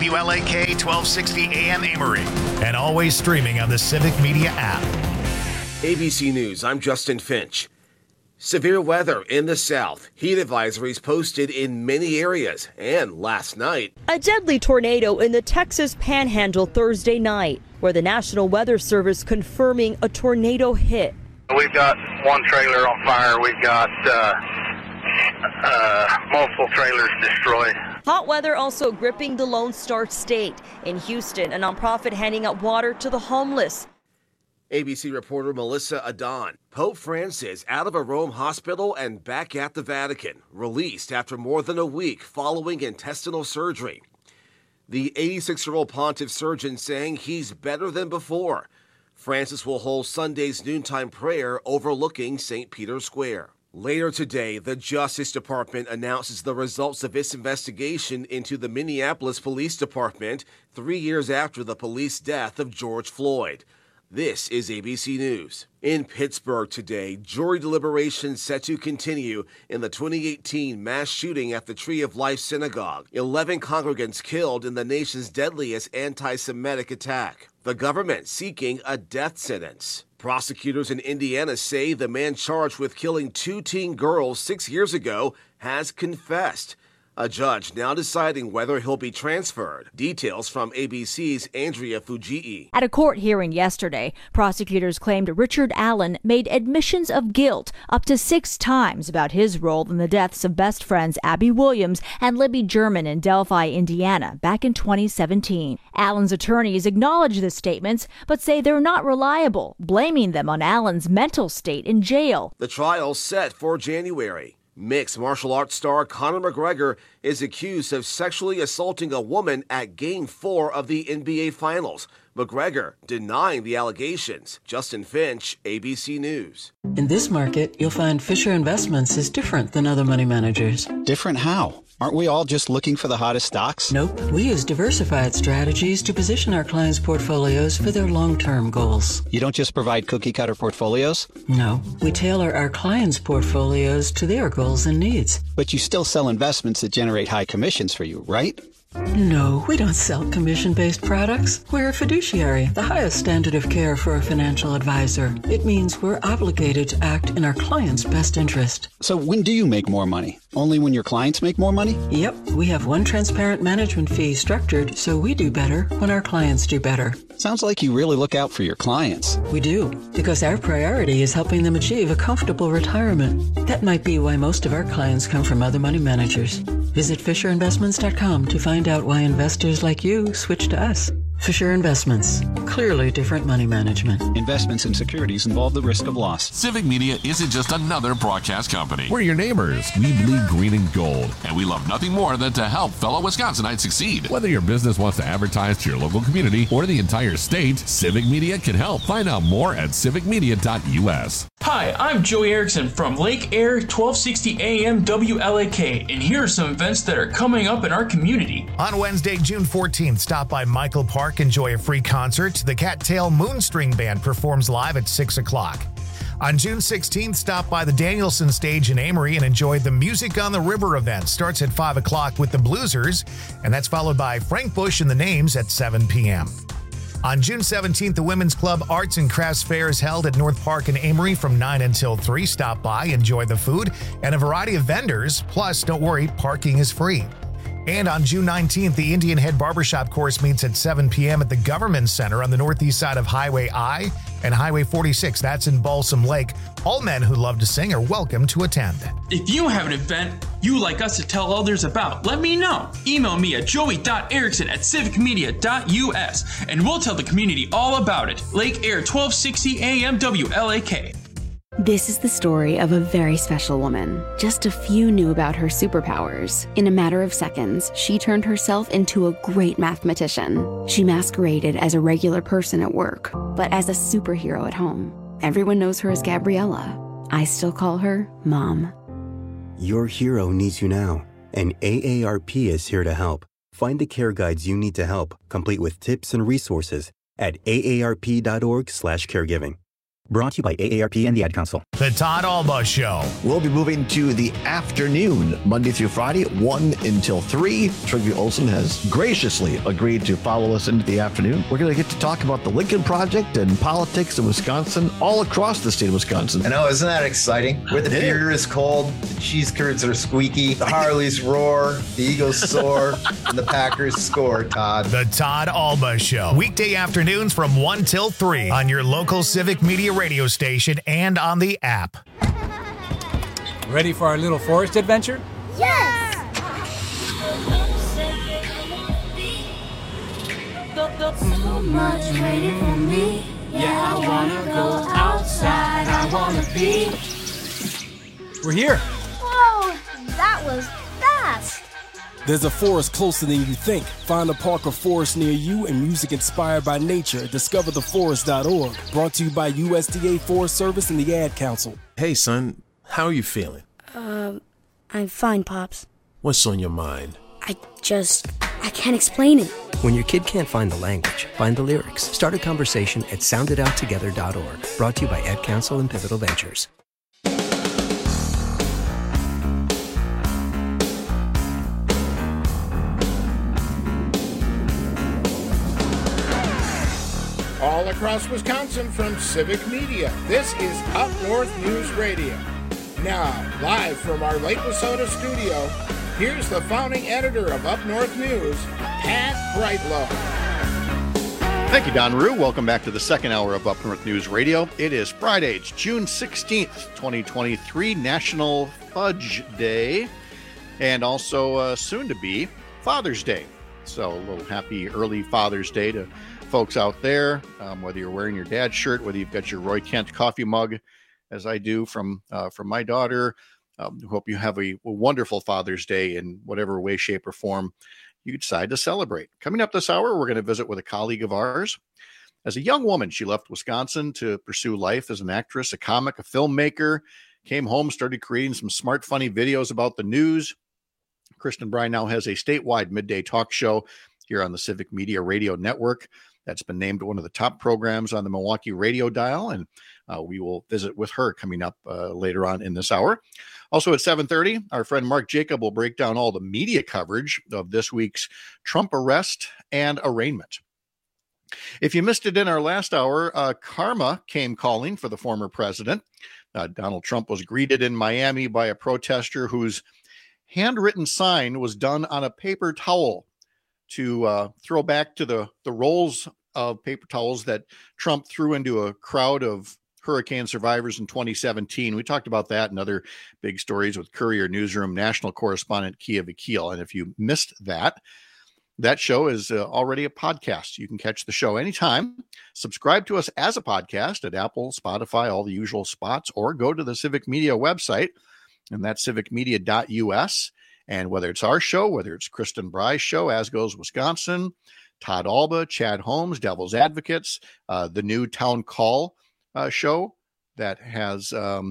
WLAK 1260 AM Amory, and always streaming on the Civic Media app. ABC News, I'm Justin Finch. Severe weather in the south. Heat advisories posted in many areas. And last night, a deadly tornado in the Texas Panhandle Thursday night, where the National Weather Service confirming a tornado hit. We've got one trailer on fire. We've got multiple trailers destroyed. Hot weather also gripping the Lone Star State. In Houston, a nonprofit handing out water to the homeless. ABC reporter Melissa Adon. Pope Francis out of a Rome hospital and back at the Vatican, released after more than a week following intestinal surgery. The 86-year-old pontiff surgeon saying he's better than before. Francis will hold Sunday's noontime prayer overlooking St. Peter's Square. Later today, the Justice Department announces the results of its investigation into the Minneapolis Police Department 3 years after the police death of George Floyd. This is ABC News. In Pittsburgh today, jury deliberations set to continue in the 2018 mass shooting at the Tree of Life Synagogue. 11 congregants killed in the nation's deadliest anti-Semitic attack. The government seeking a death sentence. Prosecutors in Indiana say the man charged with killing 2 teen girls 6 years ago has confessed. A judge now deciding whether he'll be transferred. Details from ABC's Andrea Fujii. At a court hearing yesterday, prosecutors claimed Richard Allen made admissions of guilt up to 6 times about his role in the deaths of best friends Abby Williams and Libby German in Delphi, Indiana, back in 2017. Allen's attorneys acknowledge the statements, but say they're not reliable, blaming them on Allen's mental state in jail. The trial set for January. Mixed martial arts star Conor McGregor is accused of sexually assaulting a woman at Game 4 of the NBA Finals. McGregor denying the allegations. Justin Finch, ABC News. In this market, you'll find Fisher Investments is different than other money managers. Different how? Aren't we all just looking for the hottest stocks? Nope. We use diversified strategies to position our clients' portfolios for their long-term goals. You don't just provide cookie-cutter portfolios? No. We tailor our clients' portfolios to their goals and needs. But you still sell investments that generate high commissions for you, right? No, we don't sell commission-based products. We're a fiduciary, the highest standard of care for a financial advisor. It means we're obligated to act in our client's best interest. So when do you make more money? Only when your clients make more money? Yep, we have one transparent management fee structured so we do better when our clients do better. Sounds like you really look out for your clients. We do, because our priority is helping them achieve a comfortable retirement. That might be why most of our clients come from other money managers. Visit FisherInvestments.com to find out why investors like you switch to us. Fisher Investments. Clearly different money management. Investments in securities involve the risk of loss. Civic Media isn't just another broadcast company. We're your neighbors. We bleed green and gold. And we love nothing more than to help fellow Wisconsinites succeed. Whether your business wants to advertise to your local community or the entire state, Civic Media can help. Find out more at civicmedia.us. Hi, I'm Joey Erickson from Lake Air 1260 AM WLAK, and here are some events that are coming up in our community. On Wednesday, June 14th, stop by Michael Park, enjoy a free concert. The Cattail Moonstring Band performs live at 6 o'clock. On June 16th, stop by the Danielson Stage in Amory and enjoy the Music on the River event. Starts at 5 o'clock with the Bluesers, and that's followed by Frank Bush and the Names at 7 p.m. On June 17th, the Women's Club Arts and Crafts Fair is held at North Park in Amory from 9 until 3. Stop by, enjoy the food, and a variety of vendors. Plus, don't worry, parking is free. And on June 19th, the Indian Head Barbershop course meets at 7 p.m. at the Government Center on the northeast side of Highway I and Highway 46. That's in Balsam Lake. All men who love to sing are welcome to attend. If you have an event you'd like us to tell others about, let me know. Email me at joey.erickson@civicmedia.us and we'll tell the community all about it. Lake Air 1260 AM WLAK. This is the story of a very special woman. Just a few knew about her superpowers. In a matter of seconds, she turned herself into a great mathematician. She masqueraded as a regular person at work, but as a superhero at home. Everyone knows her as Gabriella. I still call her Mom. Your hero needs you now, and AARP is here to help. Find the care guides you need to help, complete with tips and resources at aarp.org/caregiving. Brought to you by AARP and the Ad Council. The Todd Alba Show. We'll be moving to the afternoon, Monday through Friday, 1 until 3. Trygve Olsen has graciously agreed to follow us into the afternoon. We're going to get to talk about the Lincoln Project and politics in Wisconsin, all across the state of Wisconsin. I know, isn't that exciting? Where the beer is cold, the cheese curds are squeaky, the Harleys roar, the Eagles soar, and the Packers score, Todd. The Todd Alba Show. Weekday afternoons from 1 till 3 on your local Civic Media radio station and on the app. Ready for our little forest adventure? Yes! So much waiting for me. Yeah, I wanna go outside. I wanna be. We're here. Whoa, that was fast. There's a forest closer than you think. Find a park or forest near you and music inspired by nature at discovertheforest.org. Brought to you by USDA Forest Service and the Ad Council. Hey, son, how are you feeling? I'm fine, Pops. What's on your mind? I can't explain it. When your kid can't find the language, find the lyrics. Start a conversation at soundidouttogether.org. Brought to you by Ad Council and Pivotal Ventures. All across Wisconsin from Civic Media, this is Up North News Radio. Now, live from our Lake Wissota studio, here's the founding editor of Up North News, Pat Brightlow. Thank you, Don Rue. Welcome back to the second hour of Up North News Radio. It is Friday, it's June 16th, 2023, National Fudge Day, and also soon to be Father's Day. So a little happy early Father's Day to folks out there, whether you're wearing your dad's shirt, whether you've got your Roy Kent coffee mug, as I do from my daughter. Hope you have a wonderful Father's Day in whatever way, shape, or form you decide to celebrate. Coming up this hour, we're going to visit with a colleague of ours. As a young woman, she left Wisconsin to pursue life as an actress, a comic, a filmmaker, came home, started creating some smart, funny videos about the news. Kristen Bry now has a statewide midday talk show here on the Civic Media Radio Network. That's been named one of the top programs on the Milwaukee radio dial, and we will visit with her coming up later on in this hour. Also at 7:30, our friend Mark Jacob will break down all the media coverage of this week's Trump arrest and arraignment. If you missed it in our last hour, karma came calling for the former president. Donald Trump was greeted in Miami by a protester whose handwritten sign was done on a paper towel to throw back to the rolls of paper towels that Trump threw into a crowd of hurricane survivors in 2017. We talked about that and other big stories with Courier Newsroom national correspondent Kia Vakil. And if you missed that show is already a podcast. You can catch the show anytime. Subscribe to us as a podcast at Apple, Spotify, all the usual spots, or go to the Civic Media website, and that's civicmedia.us. And whether it's our show, whether it's Kristen Bry's show, As Goes Wisconsin, Todd Alba, Chad Holmes, Devil's Advocates, the new Town Call show that has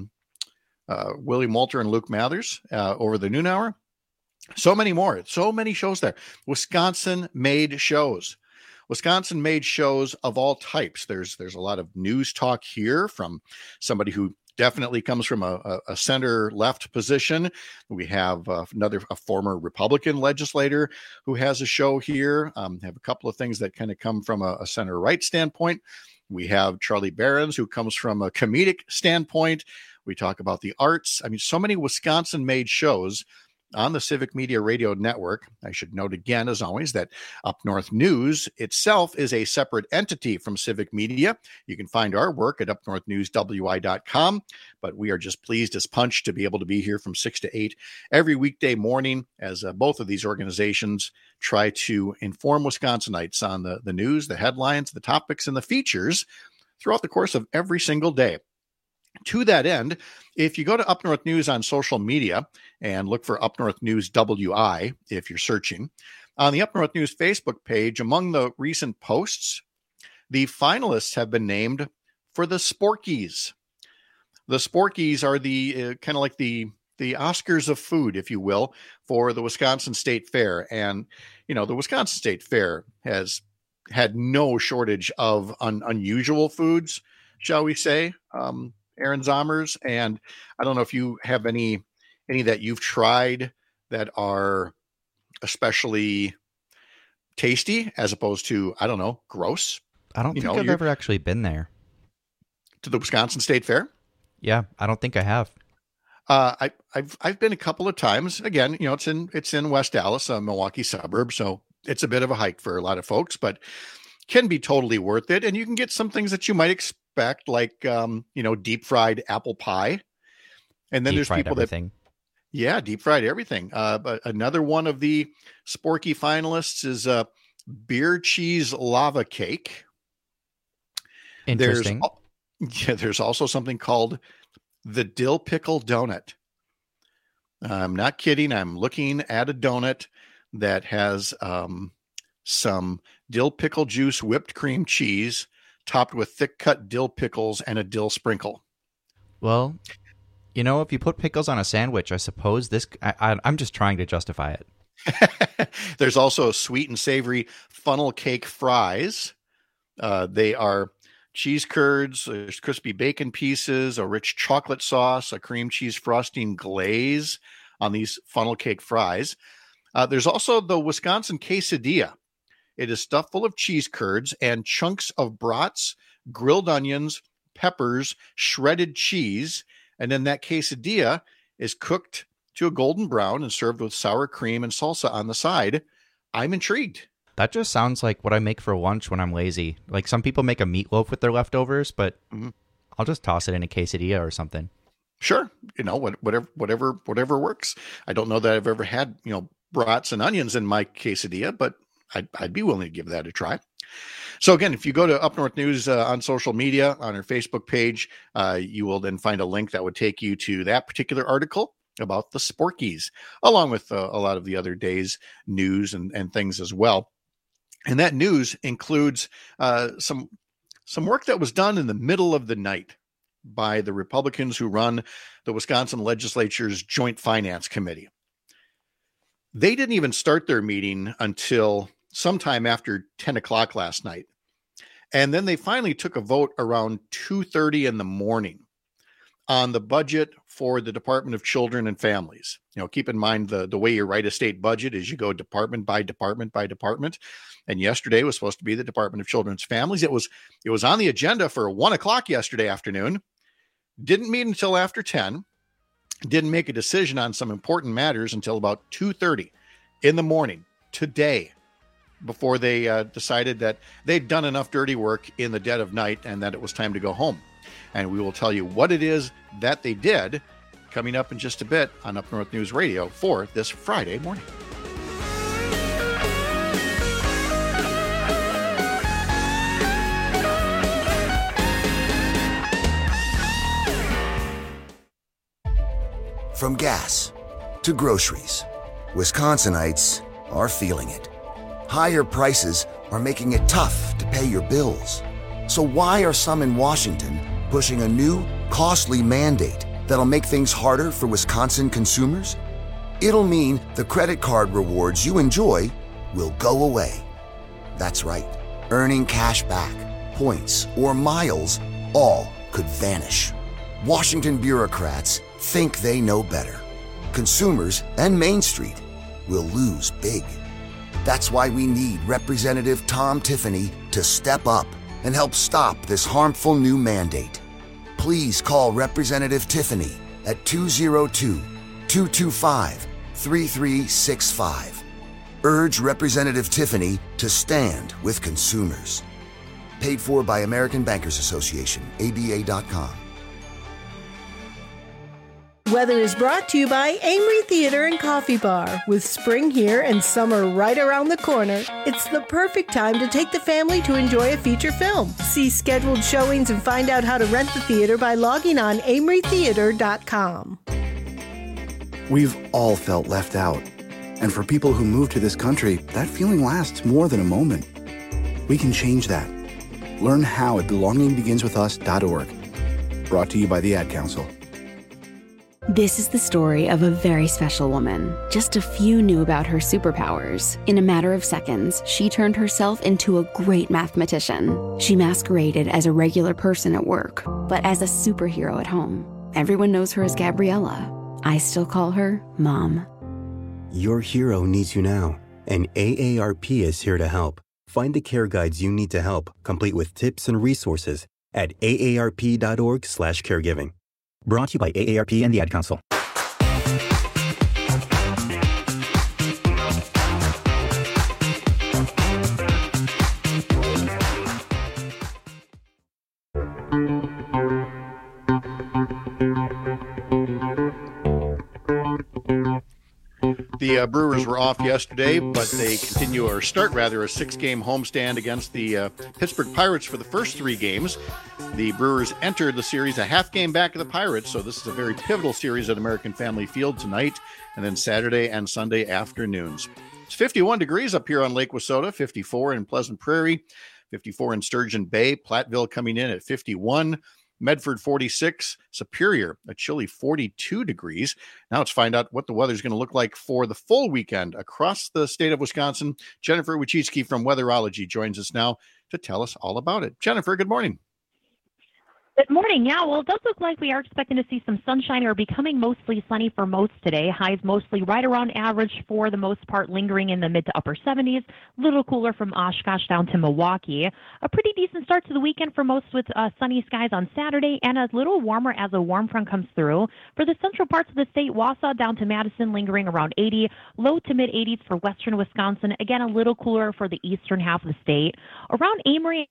Willie Moulter and Luke Mathers over the noon hour. So many more. So many shows there. Wisconsin-made shows. Wisconsin-made shows of all types. There's a lot of news talk here from somebody who definitely comes from a center-left position. We have a former Republican legislator who has a show here. Have a couple of things that kind of come from a center-right standpoint. We have Charlie Behrens, who comes from a comedic standpoint. We talk about the arts. I mean, so many Wisconsin-made shows on the Civic Media Radio Network. I should note again, as always, that Up North News itself is a separate entity from Civic Media. You can find our work at upnorthnewswi.com, but we are just pleased as punch to be able to be here from 6 to 8 every weekday morning as both of these organizations try to inform Wisconsinites on the news, the headlines, the topics, and the features throughout the course of every single day. To that end, if you go to Up North News on social media and look for Up North News WI, if you're searching, on the Up North News Facebook page, among the recent posts, the finalists have been named for the Sporkies. The Sporkies are the kind of like the Oscars of food, if you will, for the Wisconsin State Fair. And, you know, the Wisconsin State Fair has had no shortage of unusual foods. shall we say, Aaron Zommers. And I don't know if you have any that you've tried that are especially tasty as opposed to, I don't know, gross. I don't think I've ever actually been there. To the Wisconsin State Fair? Yeah, I don't think I have. I've been a couple of times. Again, it's in West Dallas, a Milwaukee suburb, so it's a bit of a hike for a lot of folks, but can be totally worth it. And you can get some things that you might expect, like deep fried apple pie. And then there's people everything. Deep fried everything. But another one of the Sporky finalists is beer cheese lava cake. Interesting. There's also something called the dill pickle donut. I'm not kidding. I'm looking at a donut that has some dill pickle juice, whipped cream cheese, topped with thick cut dill pickles and a dill sprinkle. Well, if you put pickles on a sandwich, I suppose I'm just trying to justify it. There's also sweet and savory funnel cake fries. They are cheese curds, there's crispy bacon pieces, a rich chocolate sauce, a cream cheese frosting glaze on these funnel cake fries. There's also the Wisconsin quesadilla. It is stuffed full of cheese curds and chunks of brats, grilled onions, peppers, shredded cheese, and then that quesadilla is cooked to a golden brown and served with sour cream and salsa on the side. I'm intrigued. That just sounds like what I make for lunch when I'm lazy. Like some people make a meatloaf with their leftovers, but I'll just toss it in a quesadilla or something. Sure. Whatever works. I don't know that I've ever had, brats and onions in my quesadilla, but I'd be willing to give that a try. So again, if you go to Up North News on social media, on our Facebook page, you will then find a link that would take you to that particular article about the Sporkies, along with a lot of the other day's news and things as well. And that news includes some work that was done in the middle of the night by the Republicans who run the Wisconsin Legislature's Joint Finance Committee. They didn't even start their meeting until sometime after 10 o'clock last night. And then they finally took a vote around 2:30 in the morning on the budget for the Department of Children and Families. Keep in mind the way you write a state budget is you go department by department by department. And yesterday was supposed to be the Department of Children's Families. It was on the agenda for 1 o'clock yesterday afternoon. Didn't meet until after 10. Didn't make a decision on some important matters until about 2:30 in the morning today, before they decided that they'd done enough dirty work in the dead of night and that it was time to go home. And we will tell you what it is that they did coming up in just a bit on Up North News Radio for this Friday morning. From gas to groceries, Wisconsinites are feeling it. Higher prices are making it tough to pay your bills. So why are some in Washington pushing a new, costly mandate that'll make things harder for Wisconsin consumers? It'll mean the credit card rewards you enjoy will go away. That's right. Earning cash back, points, or miles all could vanish. Washington bureaucrats think they know better. Consumers and Main Street will lose big. That's why we need Representative Tom Tiffany to step up and help stop this harmful new mandate. Please call Representative Tiffany at 202-225-3365. Urge Representative Tiffany to stand with consumers. Paid for by American Bankers Association, ABA.com. Weather is brought to you by Amory Theater and Coffee Bar. With spring here and summer right around the corner, it's the perfect time to take the family to enjoy a feature film. See scheduled showings and find out how to rent the theater by logging on amorytheater.com. We've all felt left out. And for people who move to this country, that feeling lasts more than a moment. We can change that. Learn how at belongingbeginswithus.org. Brought to you by the Ad Council. This is the story of a very special woman. Just a few knew about her superpowers. In a matter of seconds, she turned herself into a great mathematician. She masqueraded as a regular person at work, but as a superhero at home. Everyone knows her as Gabriella. I still call her Mom. Your hero needs you now, and AARP is here to help. Find the care guides you need to help, complete with tips and resources at aarp.org/caregiving. Brought to you by AARP and the Ad Council. The Brewers were off yesterday, but they continue, or start rather, a 6-game homestand against the Pittsburgh Pirates for the first 3 games. The Brewers entered the series a half game back of the Pirates, so this is a very pivotal series at American Family Field tonight, and then Saturday and Sunday afternoons. It's 51 degrees up here on Lake Wissota, 54 in Pleasant Prairie, 54 in Sturgeon Bay, Platteville coming in at 51, Medford 46, Superior a chilly 42 degrees. Now let's find out what the weather is going to look like for the full weekend across the state of Wisconsin. Jennifer Wojcicki from Weatherology joins us now to tell us all about it. Jennifer, good morning. Good morning. Yeah, well, it does look like we are expecting to see some sunshine or becoming mostly sunny for most today. Highs mostly right around average for the most part, lingering in the mid to upper 70s. A little cooler from Oshkosh down to Milwaukee. A pretty decent start to the weekend for most with sunny skies on Saturday and a little warmer as a warm front comes through. For the central parts of the state, Wausau down to Madison lingering around 80, low to mid 80s for western Wisconsin. Again, a little cooler for the eastern half of the state. Around Amory,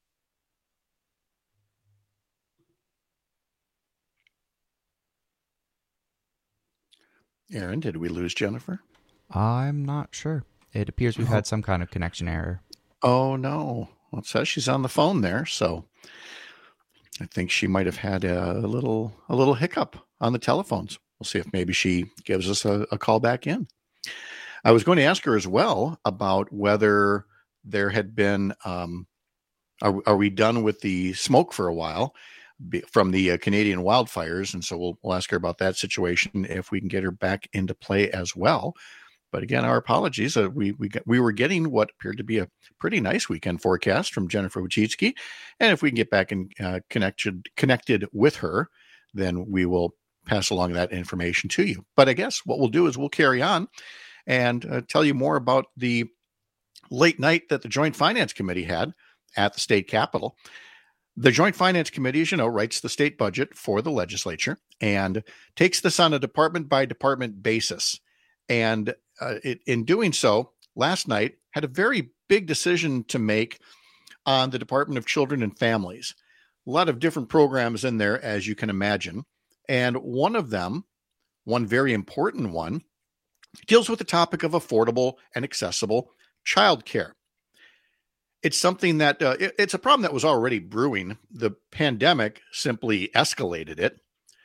Aaron, did we lose Jennifer? I'm not sure. It appears we've had some kind of connection error. Oh, no. Well, it says she's on the phone there, so I think she might have had a little hiccup on the telephones. We'll see if maybe she gives us a call back in. I was going to ask her as well about whether there had been, are we done with the smoke for a while from the Canadian wildfires? And so we'll ask her about that situation if we can get her back into play as well. But again, our apologies. We were getting what appeared to be a pretty nice weekend forecast from Jennifer Wojcicki. And if we can get back and connected with her, then we will pass along that information to you. But I guess what we'll do is we'll carry on and tell you more about the late night that the Joint Finance Committee had at the state capitol. The Joint Finance Committee, as you know, writes the state budget for the legislature and takes this on a department-by-department basis. And in doing so, last night had a very big decision to make on the Department of Children and Families. A lot of different programs in there, as you can imagine. And one of them, one very important one, deals with the topic of affordable and accessible childcare. It's something that it's a problem that was already brewing. The pandemic simply escalated it.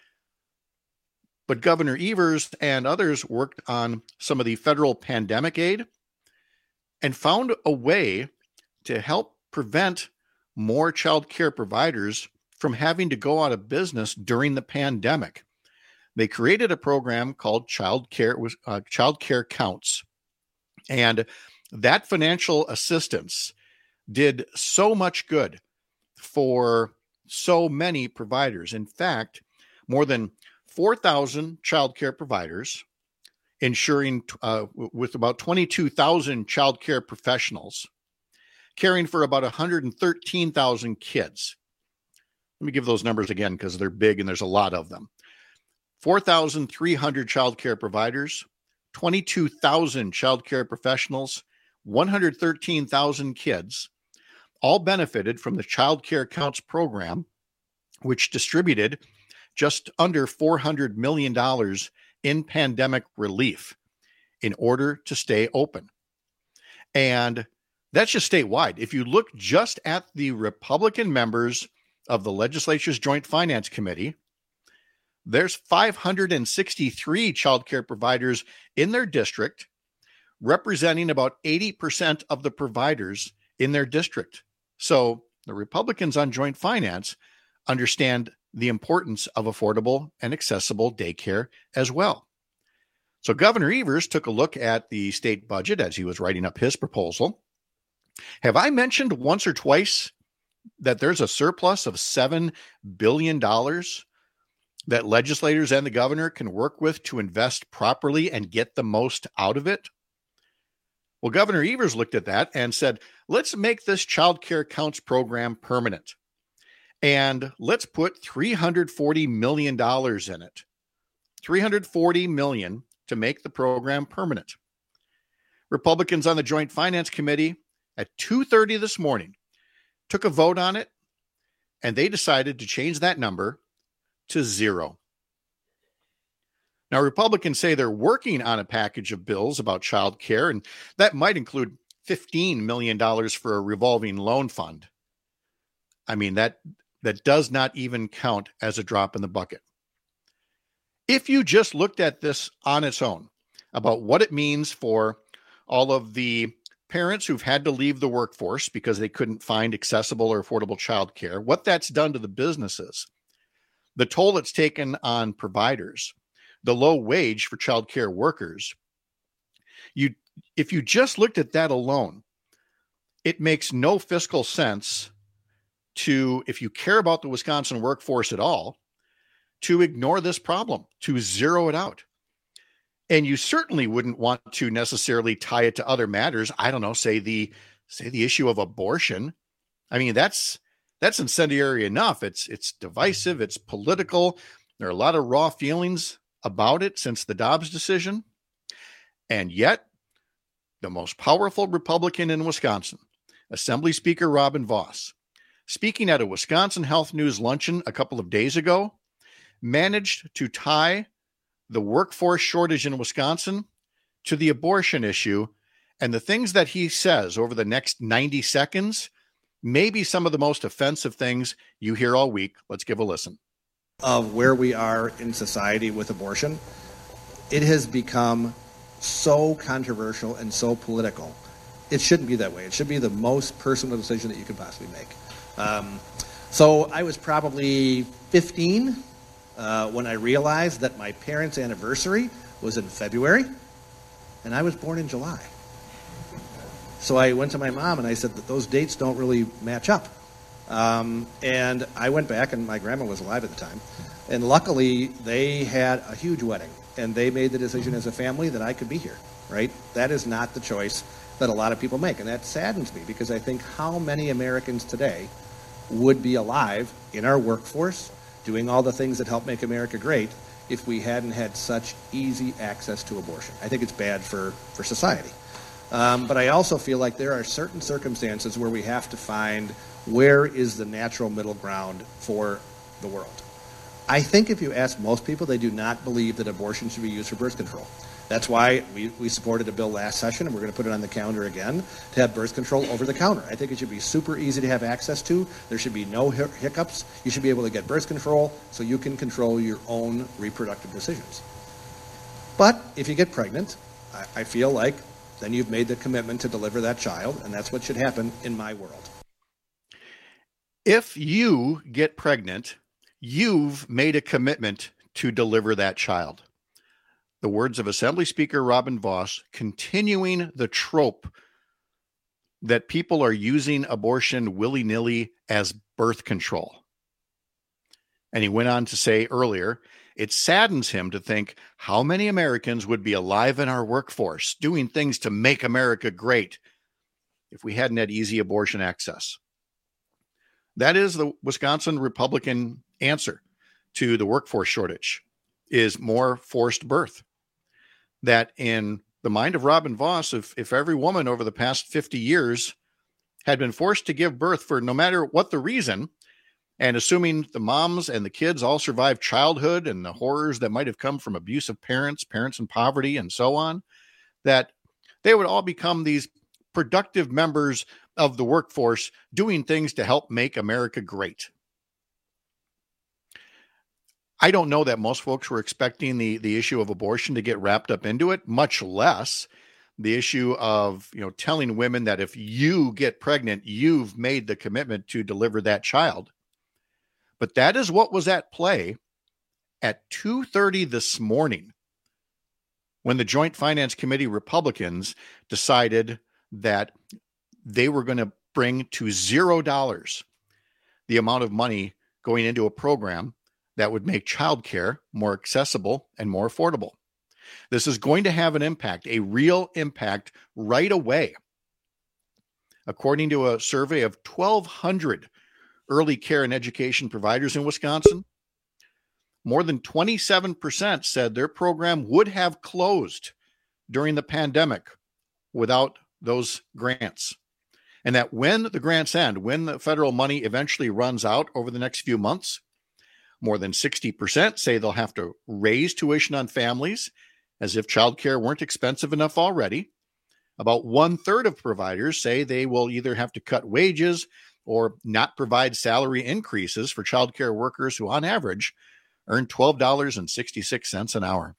But Governor Evers and others worked on some of the federal pandemic aid and found a way to help prevent more child care providers from having to go out of business during the pandemic. They created a program called Child Care Counts. And that financial assistance did so much good for so many providers. In fact, more than 4,000 childcare providers, ensuring with about 22,000 childcare professionals, caring for about 113,000 kids. Let me give those numbers again because they're big and there's a lot of them. 4,300 childcare providers, 22,000 childcare professionals, 113,000 kids, all benefited from the Child Care Counts program, which distributed just under $400 million in pandemic relief in order to stay open. And that's just statewide. If you look just at the Republican members of the legislature's Joint Finance Committee, there's 563 child care providers in their district, representing about 80% of the providers in their district. So the Republicans on Joint Finance understand the importance of affordable and accessible daycare as well. So Governor Evers took a look at the state budget as he was writing up his proposal. Have I mentioned once or twice that there's a surplus of $7 billion that legislators and the governor can work with to invest properly and get the most out of it? Well, Governor Evers looked at that and said, let's make this Child Care Counts program permanent. And let's put $340 million in it. $340 million to make the program permanent. Republicans on the Joint Finance Committee at 2:30 this morning took a vote on it, and they decided to change that number to 0. Now, Republicans say they're working on a package of bills about child care, and that might include $15 million for a revolving loan fund. I mean, that does not even count as a drop in the bucket. If you just looked at this on its own, about what it means for all of the parents who've had to leave the workforce because they couldn't find accessible or affordable child care, what that's done to the businesses, the toll it's taken on providers, the low wage for child care workers, if you just looked at that alone, it makes no fiscal sense to, if you care about the Wisconsin workforce at all, to ignore this problem, to zero it out. And you certainly wouldn't want to necessarily tie it to other matters. I don't know, say the issue of abortion. I mean, that's incendiary enough. It's divisive, it's political. There are a lot of raw feelings about it since the Dobbs decision. And yet, the most powerful Republican in Wisconsin, Assembly Speaker Robin Vos, speaking at a Wisconsin Health News luncheon a couple of days ago, managed to tie the workforce shortage in Wisconsin to the abortion issue. And the things that he says over the next 90 seconds may be some of the most offensive things you hear all week. Let's give a listen. Of where we are in society with abortion, it has become so controversial and so political. It shouldn't be that way. It should be the most personal decision that you could possibly make. So I was probably 15 when I realized that my parents' anniversary was in February, and I was born in July. So I went to my mom and I said that those dates don't really match up. And I went back, and my grandma was alive at the time, and luckily they had a huge wedding, and they made the decision as a family that I could be here, right? That is not the choice that a lot of people make, and that saddens me, because I think how many Americans today would be alive in our workforce, doing all the things that help make America great, if we hadn't had such easy access to abortion. I think it's bad for society. But I also feel like there are certain circumstances where we have to find where is the natural middle ground for the world. I think if you ask most people, they do not believe that abortion should be used for birth control. That's why we supported a bill last session, and we're going to put it on the calendar again, to have birth control over the counter. I think it should be super easy to have access to. There should be no hiccups. You should be able to get birth control so you can control your own reproductive decisions. But if you get pregnant, I feel like then you've made the commitment to deliver that child, and that's what should happen in my world. If you get pregnant, you've made a commitment to deliver that child. The words of Assembly Speaker Robin Vos, continuing the trope that people are using abortion willy-nilly as birth control. And he went on to say earlier, it saddens him to think how many Americans would be alive in our workforce doing things to make America great if we hadn't had easy abortion access. That is the Wisconsin Republican answer to the workforce shortage, is more forced birth. That in the mind of Robin Vos, if every woman over the past 50 years had been forced to give birth for no matter what the reason, and assuming the moms and the kids all survived childhood and the horrors that might have come from abusive parents, parents in poverty, and so on, that they would all become these productive members of the workforce doing things to help make America great. I don't know that most folks were expecting the issue of abortion to get wrapped up into it, much less the issue of, telling women that if you get pregnant, you've made the commitment to deliver that child. But that is what was at play at 2:30 this morning when the Joint Finance Committee Republicans decided that they were going to bring to $0 the amount of money going into a program that would make childcare more accessible and more affordable. This is going to have an impact, a real impact right away. According to a survey of 1,200 early care and education providers in Wisconsin, more than 27% said their program would have closed during the pandemic without those grants. And that when the grants end, when the federal money eventually runs out over the next few months, more than 60% say they'll have to raise tuition on families as if childcare weren't expensive enough already. About 1/3 of providers say they will either have to cut wages or not provide salary increases for childcare workers who, on average, earn $12.66 an hour.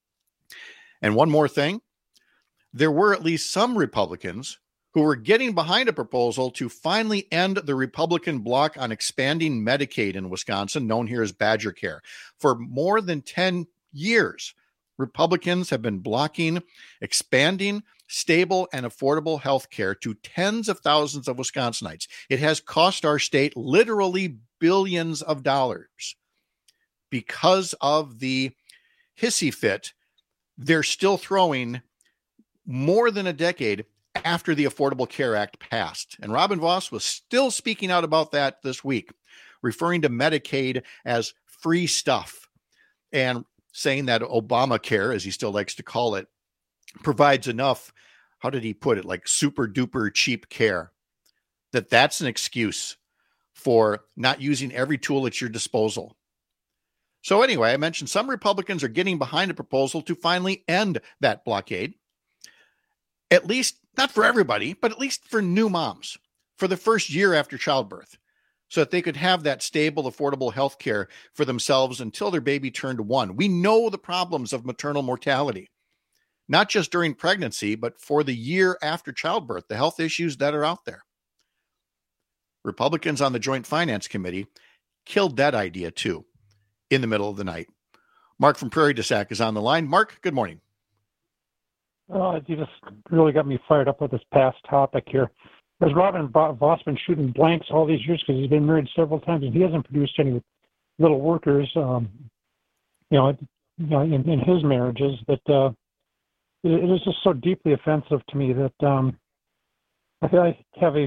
And one more thing, there were at least some Republicans who were getting behind a proposal to finally end the Republican bloc on expanding Medicaid in Wisconsin, known here as Badger Care. For more than 10 years, Republicans have been blocking expanding stable and affordable health care to tens of thousands of Wisconsinites. It has cost our state literally billions of dollars. Because of the hissy fit, they're still throwing more than a decade after the Affordable Care Act passed. And Robin Vos was still speaking out about that this week, referring to Medicaid as free stuff and saying that Obamacare, as he still likes to call it, provides enough, how did he put it, like super duper cheap care, that's an excuse for not using every tool at your disposal. So anyway, I mentioned some Republicans are getting behind a proposal to finally end that blockade, at least not for everybody, but at least for new moms for the first year after childbirth, so that they could have that stable, affordable health care for themselves until their baby turned 1. We know the problems of maternal mortality, not just during pregnancy, but for the year after childbirth, the health issues that are out there. Republicans on the Joint Finance Committee killed that idea too in the middle of the night. Mark from Prairie du Sac is on the line. Mark, good morning. You just really got me fired up with this past topic here. Has Robin Vos been shooting blanks all these years because he's been married several times and he hasn't produced any little workers, in his marriages? That it is just so deeply offensive to me that I have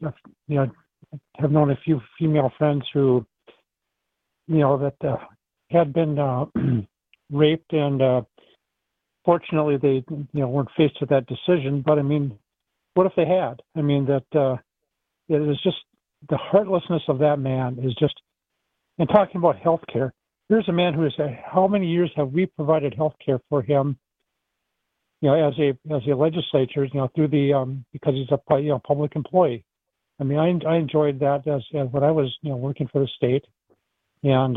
have known a few female friends who, that had been raped, and fortunately they weren't faced with that decision. But I mean, what if they had? I mean, that it is just the heartlessness of that man is just. And talking about health care, here's a man who is how many years have we provided health care for him? As a legislature, through the because he's a public employee. I mean, I enjoyed that as when I was working for the state, and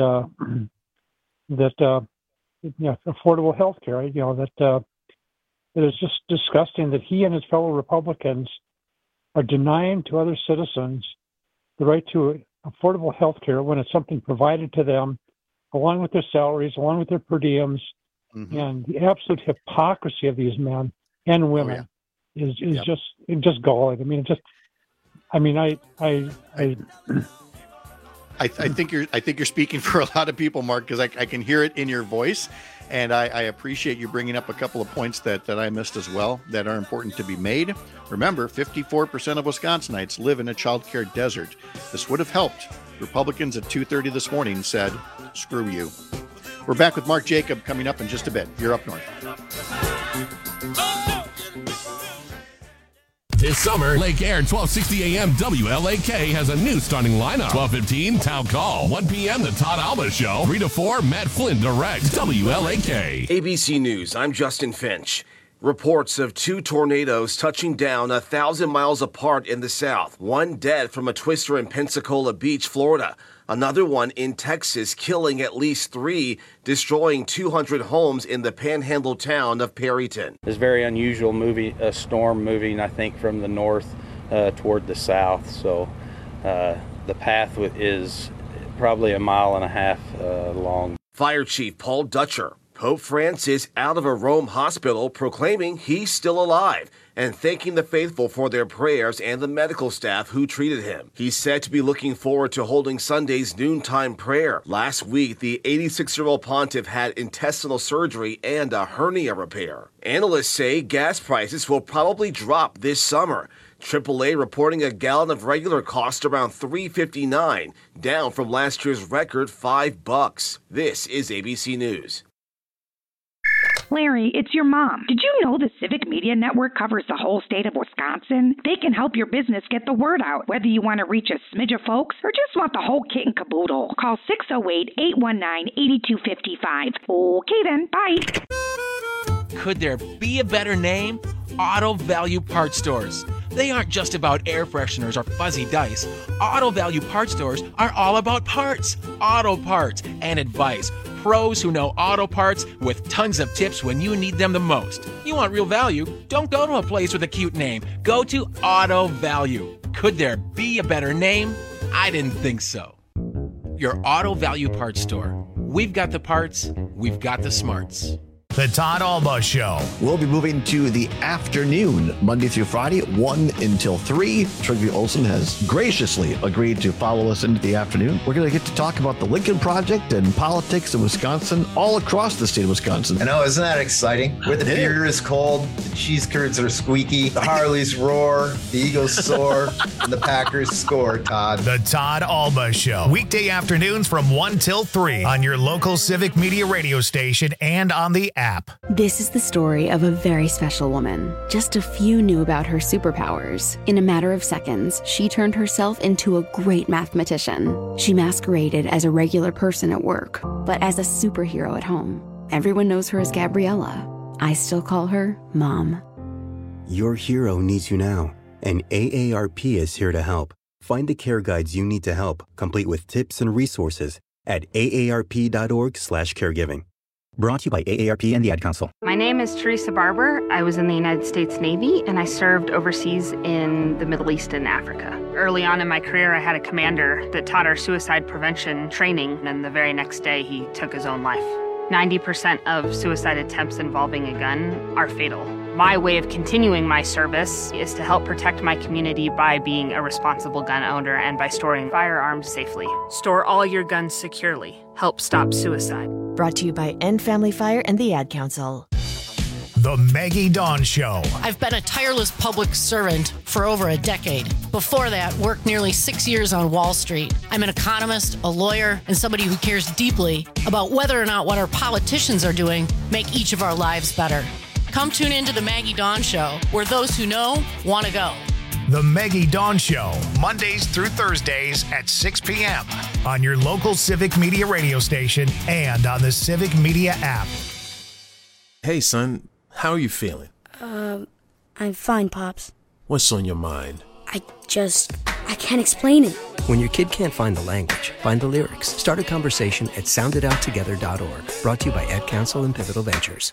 affordable health care. It is just disgusting that he and his fellow Republicans are denying to other citizens the right to affordable health care when it's something provided to them, along with their salaries, along with their per diems. Mm-hmm. And the absolute hypocrisy of these men and women is just galling. I mean, I think you're speaking for a lot of people, Mark, because I can hear it in your voice, and I appreciate you bringing up a couple of points that I missed as well that are important to be made. Remember, 54% of Wisconsinites live in a childcare desert. This would have helped. Republicans at 2:30 this morning said, "Screw you." We're back with Mark Jacob coming up in just a bit. You're Up North. This summer, Lake Air 1260 AM WLAK has a new starting lineup. 12:15 Town Call. 1 p.m. The Todd Alba Show. 3 to 4 Matt Flynn Direct. WLAK. ABC News, I'm Justin Finch. Reports of 2 tornadoes touching down 1,000 miles apart in the south. One dead from a twister in Pensacola Beach, Florida. Another one in Texas, killing at least 3, destroying 200 homes in the panhandle town of Perryton. It's a very unusual storm moving, I think, from the north toward the south. So the path is probably a mile and a half long. Fire Chief Paul Dutcher. Pope Francis out of a Rome hospital proclaiming he's still alive and thanking the faithful for their prayers and the medical staff who treated him. He's said to be looking forward to holding Sunday's noontime prayer. Last week, the 86-year-old pontiff had intestinal surgery and a hernia repair. Analysts say gas prices will probably drop this summer. AAA reporting a gallon of regular cost around $3.59, down from last year's record $5. This is ABC News. Larry, it's your mom. Did you know the Civic Media Network covers the whole state of Wisconsin? They can help your business get the word out, whether you want to reach a smidge of folks or just want the whole kit and caboodle. Call 608-819-8255. Okay then, bye. Could there be a better name? Auto Value Parts Stores. They aren't just about air fresheners or fuzzy dice. Auto Value Parts Stores are all about parts, auto parts, and advice. Pros who know auto parts with tons of tips when you need them the most. You want real value? Don't go to a place with a cute name. Go to Auto Value. Could there be a better name? I didn't think so. Your Auto Value Parts Store. We've got the parts, we've got the smarts. The Todd Alba Show. We'll be moving to the afternoon, Monday through Friday, 1 until 3. Trygve Olsen has graciously agreed to follow us into the afternoon. We're going to get to talk about the Lincoln Project and politics in Wisconsin, all across the state of Wisconsin. I know, isn't that exciting? Where the beer is cold, the cheese curds are squeaky, the Harleys roar, the Eagles soar, and the Packers score, Todd. The Todd Alba Show. Weekday afternoons from 1 till 3 on your local Civic Media radio station and on the app. This is the story of a very special woman. Just a few knew about her superpowers. In a matter of seconds, she turned herself into a great mathematician. She masqueraded as a regular person at work, but as a superhero at home. Everyone knows her as Gabriella. I still call her Mom. Your hero needs you now, and AARP is here to help. Find the care guides you need to help, complete with tips and resources at aarp.org/caregiving. Brought to you by AARP and the Ad Council. My name is Teresa Barber. I was in the United States Navy, and I served overseas in the Middle East and Africa. Early on in my career, I had a commander that taught our suicide prevention training, and the very next day, he took his own life. 90% of suicide attempts involving a gun are fatal. My way of continuing my service is to help protect my community by being a responsible gun owner and by storing firearms safely. Store all your guns securely. Help stop suicide. Brought to you by End Family Fire and the Ad Council. The Maggie Dawn Show. I've been a tireless public servant for over a decade. Before that, worked nearly 6 years on Wall Street. I'm an economist, a lawyer, and somebody who cares deeply about whether or not what our politicians are doing make each of our lives better. Come tune into the Maggie Dawn Show, where those who know want to go. The Maggie Dawn Show, Mondays through Thursdays at 6 p.m. on your local Civic Media radio station and on the Civic Media app. Hey, son, how are you feeling? I'm fine, Pops. What's on your mind? I can't explain it. When your kid can't find the language, find the lyrics. Start a conversation at soundedouttogether.org. Brought to you by Ad Council and Pivotal Ventures.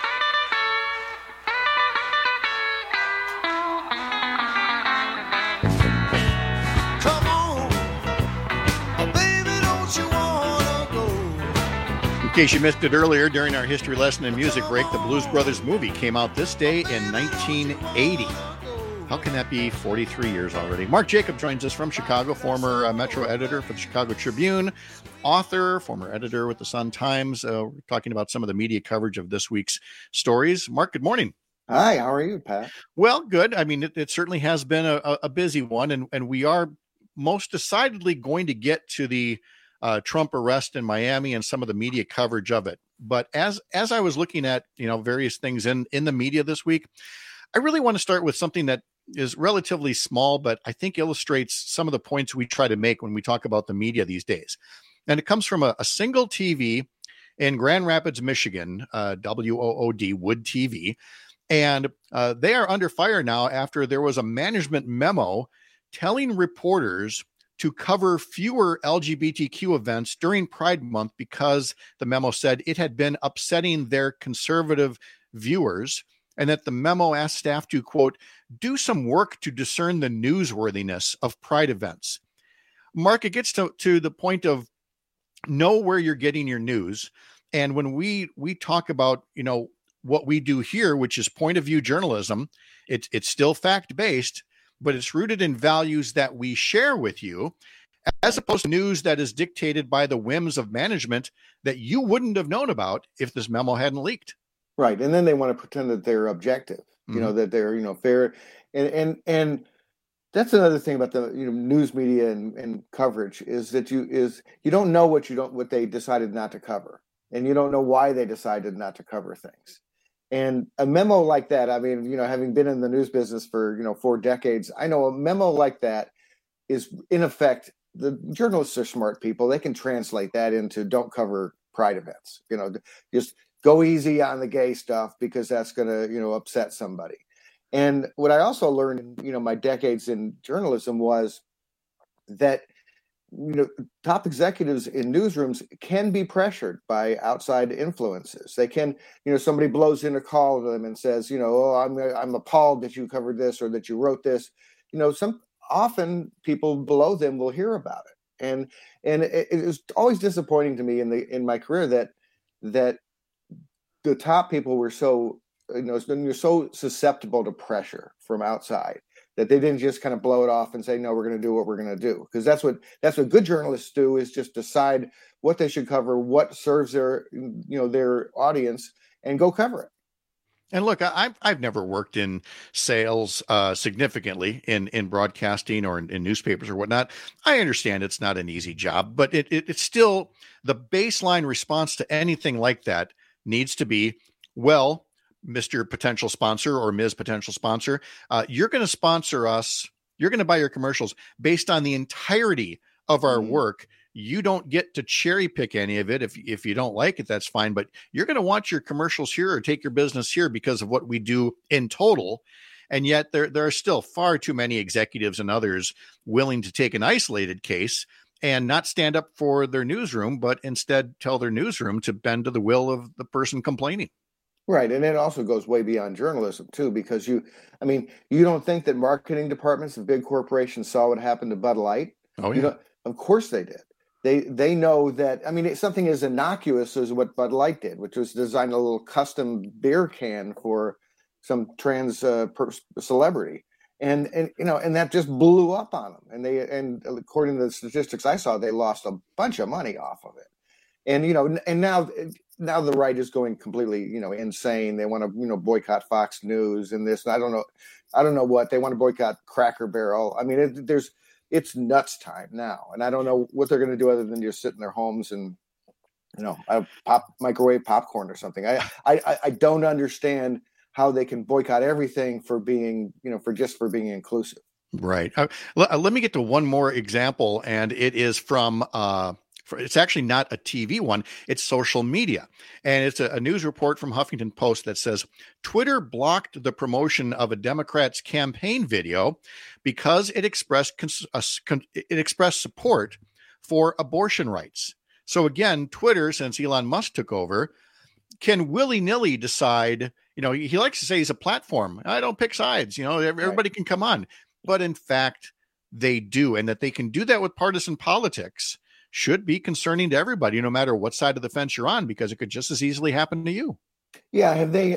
In case you missed it earlier, during our history lesson and music break, the Blues Brothers movie came out this day in 1980. How can that be 43 years already? Mark Jacob joins us from Chicago, former Metro editor for the Chicago Tribune, author, former editor with the Sun-Times. We're talking about some of the media coverage of this week's stories. Mark, good morning. Hi, how are you, Pat? Well, good. I mean, it certainly has been a busy one, and we are most decidedly going to get to the Trump arrest in Miami and some of the media coverage of it. But as I was looking at, various things in the media this week, I really want to start with something that is relatively small, but I think illustrates some of the points we try to make when we talk about the media these days. And it comes from a single TV in Grand Rapids, Michigan, WOOD, Wood TV. And they are under fire now after there was a management memo telling reporters to cover fewer LGBTQ events during Pride Month because the memo said it had been upsetting their conservative viewers, and that the memo asked staff to, quote, do some work to discern the newsworthiness of Pride events. Mark, it gets to the point of know where you're getting your news. And when we talk about, what we do here, which is point of view journalism, it's still fact-based, but it's rooted in values that we share with you, as opposed to news that is dictated by the whims of management that you wouldn't have known about if this memo hadn't leaked. Right. And then they want to pretend that they're objective, that they're, fair. And that's another thing about the news media and coverage is that you don't know what they decided not to cover, and you don't know why they decided not to cover things. And a memo like that, I mean, having been in the news business for 4 decades, I know a memo like that is, in effect, the journalists are smart people. They can translate that into don't cover pride events. Just go easy on the gay stuff because that's going to upset somebody. And what I also learned in my decades in journalism was that top executives in newsrooms can be pressured by outside influences. They can, somebody blows in a call to them and says, I'm appalled that you covered this or that you wrote this. Often people below them will hear about it, and it was always disappointing to me in my career that the top people were so you're so susceptible to pressure from outside that they didn't just kind of blow it off and say, no, we're going to do what we're going to do. Because that's what good journalists do, is just decide what they should cover, what serves their audience, and go cover it. And look, I've never worked in sales significantly in broadcasting or in newspapers or whatnot. I understand it's not an easy job, but it's still, the baseline response to anything like that needs to be, well, Mr. Potential Sponsor or Ms. Potential Sponsor, you're going to sponsor us. You're going to buy your commercials based on the entirety of our work. You don't get to cherry pick any of it. If you don't like it, that's fine. But you're going to want your commercials here or take your business here because of what we do in total. And yet there are still far too many executives and others willing to take an isolated case and not stand up for their newsroom, but instead tell their newsroom to bend to the will of the person complaining. Right. And it also goes way beyond journalism, too, because you don't think that marketing departments of big corporations saw what happened to Bud Light? Oh, yeah. Of course they did. They know that, it's something as innocuous as what Bud Light did, which was design a little custom beer can for some trans celebrity. And that just blew up on them. And according to the statistics I saw, they lost a bunch of money off of it. And now the right is going completely, insane. They want to, boycott Fox News and this. And I don't know what they want to boycott Cracker Barrel. It's nuts time now, and I don't know what they're going to do other than just sit in their homes and, microwave popcorn or something. I don't understand how they can boycott everything for being, for being inclusive. Right. Let me get to one more example, and it is from. It's actually not a TV one. It's social media. And it's a news report from Huffington Post that says Twitter blocked the promotion of a Democrat's campaign video because it expressed support for abortion rights. So again, Twitter, since Elon Musk took over, can willy-nilly decide, he likes to say he's a platform. I don't pick sides, everybody can come on. But in fact, they do. And that they can do that with partisan politics should be concerning to everybody, no matter what side of the fence you're on, because it could just as easily happen to you. Yeah. Have they,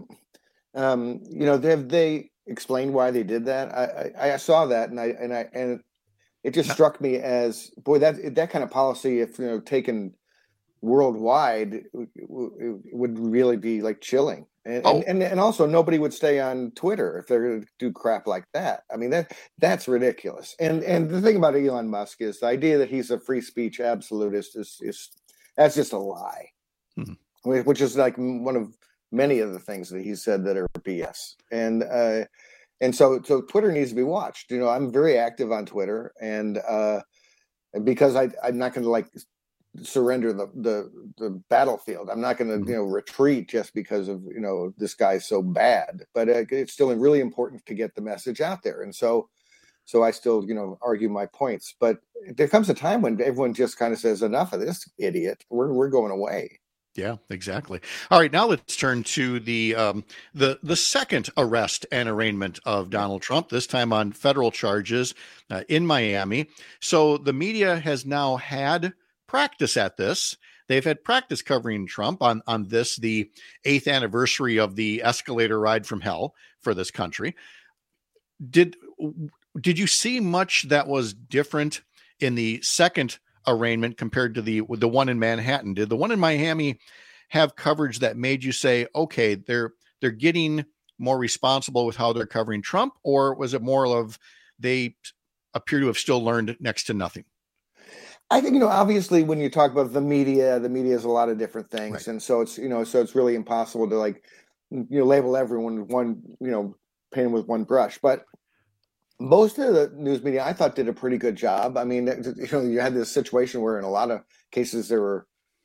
have they explained why they did that? I saw that and it just struck me as, boy, that kind of policy, if, taken worldwide, would really be like chilling. And also nobody would stay on Twitter if they're going to do crap like that. That's ridiculous. And the thing about Elon Musk is the idea that he's a free speech absolutist that's just a lie, which is like one of many of the things that he said that are BS. And so Twitter needs to be watched. I'm very active on Twitter, and because I'm not going to surrender the battlefield. I'm not going to retreat just because of this guy's so bad, but it's still really important to get the message out there. And so I still argue my points, but there comes a time when everyone just kind of says, enough of this idiot, we're going away. Yeah, exactly. All right, now let's turn to the second arrest and arraignment of Donald Trump, this time on federal charges in Miami. So the media has now had practice at this. They've had practice covering Trump on this, the 8th anniversary of the escalator ride from hell for this country. Did you see much that was different in the second arraignment compared to the one in Manhattan? Did the one in Miami have coverage that made you say, okay, they're getting more responsible with how they're covering Trump, or was it more of they appear to have still learned next to nothing? I think, obviously when you talk about the media is a lot of different things. Right. And so it's, so it's really impossible to label everyone one, paint them with one brush. But most of the news media, I thought, did a pretty good job. I mean, you had this situation where in a lot of cases there were